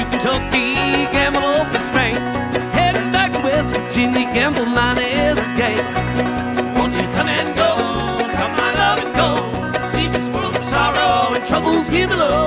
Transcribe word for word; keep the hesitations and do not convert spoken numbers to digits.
Kentucky, gamble for Spain. Heading back to West Virginia, gamble mine is a game. Won't you come and go, come my love and go. Leave this world of sorrow and troubles here below.